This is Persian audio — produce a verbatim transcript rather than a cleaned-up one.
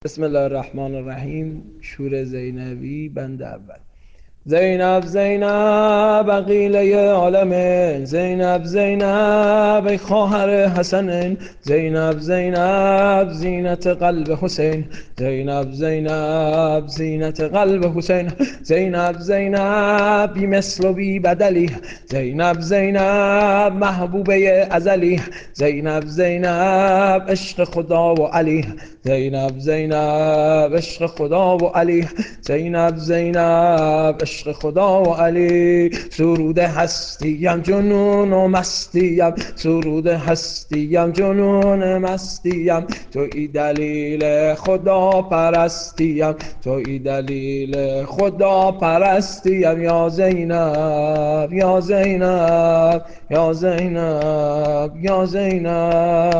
بسم الله الرحمن الرحیم. شور زینبی بند اول. زینب زینب عقیله عالمه، زینب زینب ای خواهر حسن، زینب زینب زینت قلب حسین، زینب زینب زینت قلب حسین، زینب زینب بی مثل و بی بدلی، زینب زینب محبوبه ازلی، زینب زینب عشق خدا و علی، زینب زینب عشق خدا و علی، زینب زینب عشق خدا و علی. سرود هستیم جنون و مستیم، سرود هستیم جنون مستیم، توی دلیل خدا پرستیم، توی دلیل خدا پرستیم. یا زینب یا زینب یا زینب یا زینب.